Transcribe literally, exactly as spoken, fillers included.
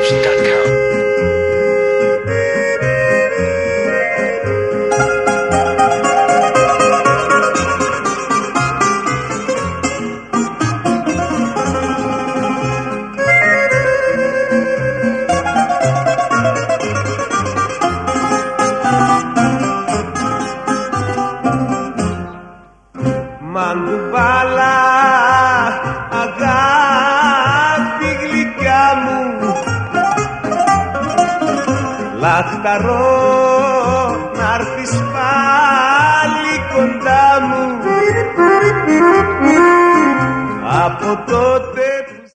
dot com. Μαντουβάλα, αγάπη γλυκιά μου, λαχταρώ να'ρθεις πάλι κοντά μου. Από τότε